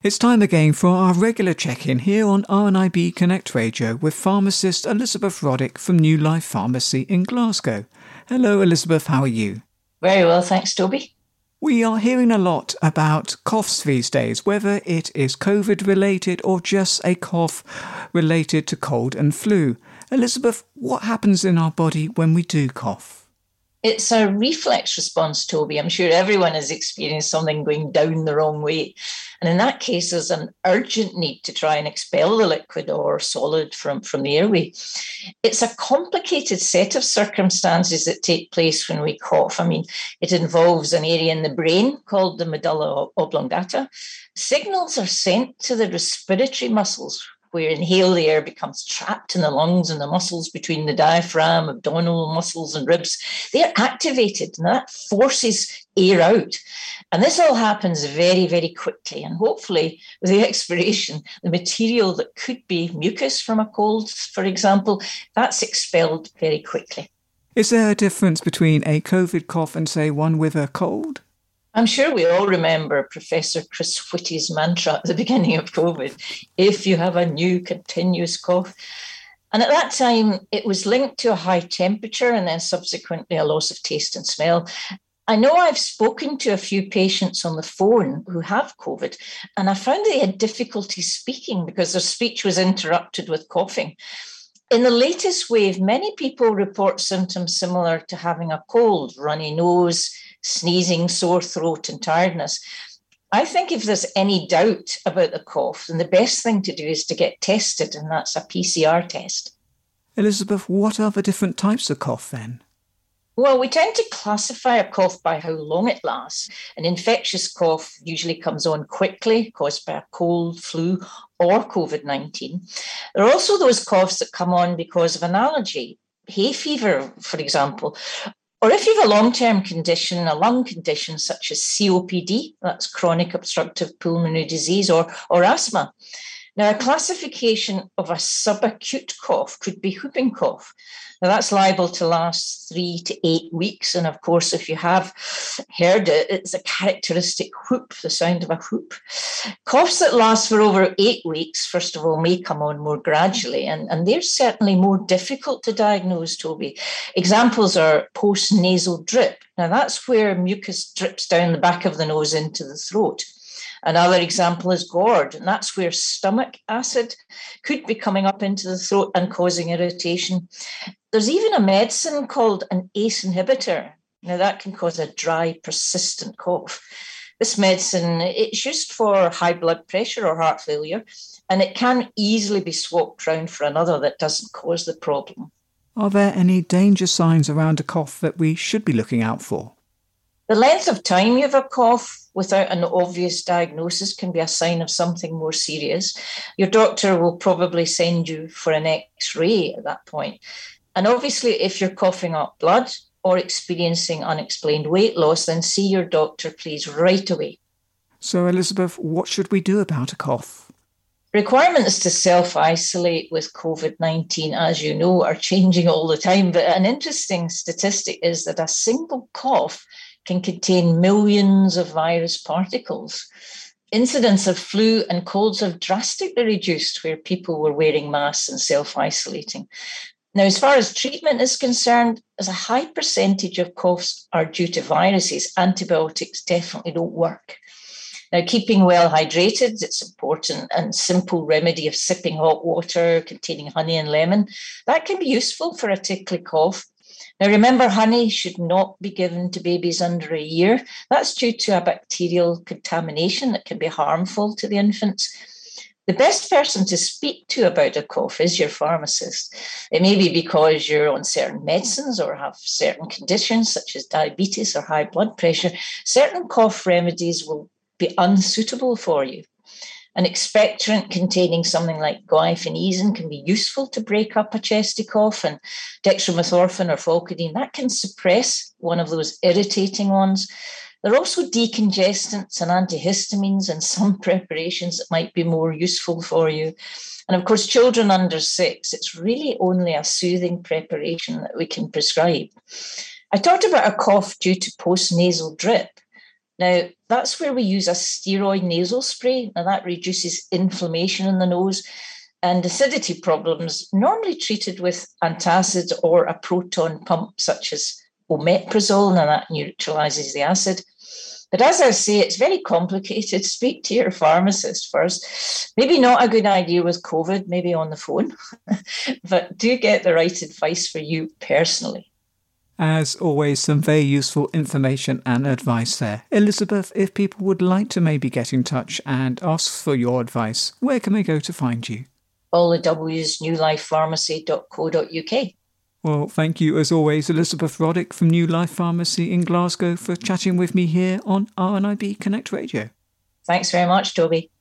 It's time again for our regular check-in here on RNIB Connect Radio with pharmacist Elizabeth Roddick from New Life Pharmacy in Glasgow. Hello Elizabeth, how are you? Very well, thanks Toby. We are hearing a lot about coughs these days, whether it is COVID related or just a cough related to cold and flu. Elizabeth, what happens in our body when we do cough? It's a reflex response, Toby. I'm sure everyone has experienced something going down the wrong way. And in that case, there's an urgent need to try and expel the liquid or solid from the airway. It's a complicated set of circumstances that take place when we cough. I mean, it involves an area in the brain called the medulla oblongata. Signals are sent to the respiratory muscles, where inhale the air becomes trapped in the lungs and the muscles between the diaphragm, abdominal muscles and ribs. They're activated and that forces air out. And this all happens very, very quickly. And hopefully with the expiration, the material that could be mucus from a cold, for example, that's expelled very quickly. Is there a difference between a COVID cough and, say, one with a cold? I'm sure we all remember Professor Chris Whitty's mantra at the beginning of COVID, if you have a new continuous cough. And at that time, it was linked to a high temperature and then subsequently a loss of taste and smell. I know I've spoken to a few patients on the phone who have COVID, and I found they had difficulty speaking because their speech was interrupted with coughing. In the latest wave, many people report symptoms similar to having a cold, runny nose, sneezing, sore throat and tiredness. I think if there's any doubt about the cough, then the best thing to do is to get tested, and that's a PCR test. Elizabeth, what are the different types of cough then? Well, we tend to classify a cough by how long it lasts. An infectious cough usually comes on quickly, caused by a cold, flu, or COVID-19. There are also those coughs that come on because of an allergy, hay fever, for example. Or if you have a long-term condition, a lung condition such as COPD, that's chronic obstructive pulmonary disease, or asthma. Now, a classification of a subacute cough could be whooping cough. Now, that's liable to last 3 to 8 weeks. And of course, if you have heard it, it's a characteristic whoop, the sound of a whoop. Coughs that last for over 8 weeks, first of all, may come on more gradually. And they're certainly more difficult to diagnose, Toby. Examples are post-nasal drip. Now, that's where mucus drips down the back of the nose into the throat. Another example is GORD, and that's where stomach acid could be coming up into the throat and causing irritation. There's even a medicine called an ACE inhibitor. Now, that can cause a dry, persistent cough. This medicine, it's used for high blood pressure or heart failure, and it can easily be swapped round for another that doesn't cause the problem. Are there any danger signs around a cough that we should be looking out for? The length of time you have a cough without an obvious diagnosis can be a sign of something more serious. Your doctor will probably send you for an X-ray at that point. And obviously, if you're coughing up blood or experiencing unexplained weight loss, then see your doctor, please, right away. So, Elizabeth, what should we do about a cough? Requirements to self-isolate with COVID-19, as you know, are changing all the time. But an interesting statistic is that a single cough can contain millions of virus particles. Incidence of flu and colds have drastically reduced where people were wearing masks and self-isolating. Now, as far as treatment is concerned, as a high percentage of coughs are due to viruses, antibiotics definitely don't work. Now, keeping well hydrated, it's important, and simple remedy of sipping hot water containing honey and lemon, that can be useful for a tickly cough. Now, remember, honey should not be given to babies under a year. That's due to a bacterial contamination that can be harmful to the infants. The best person to speak to about a cough is your pharmacist. It may be because you're on certain medicines or have certain conditions such as diabetes or high blood pressure. Certain cough remedies will be unsuitable for you. An expectorant containing something like guaifenesin can be useful to break up a chesty cough, and dextromethorphan or Folcodine, that can suppress one of those irritating ones. There are also decongestants and antihistamines and some preparations that might be more useful for you. And of course, children under 6, it's really only a soothing preparation that we can prescribe. I talked about a cough due to postnasal drip. Now, That's where we use a steroid nasal spray. Now, that reduces inflammation in the nose and acidity problems, normally treated with antacid or a proton pump such as omeprazole, and that neutralizes the acid. But as I say, it's very complicated. Speak to your pharmacist first. Maybe not a good idea with COVID, maybe on the phone, but do get the right advice for you personally. As always, some very useful information and advice there. Elizabeth, if people would like to maybe get in touch and ask for your advice, where can they go to find you? All the W's, newlifepharmacy.co.uk. Well, thank you as always, Elizabeth Roddick from New Life Pharmacy in Glasgow, for chatting with me here on RNIB Connect Radio. Thanks very much, Toby.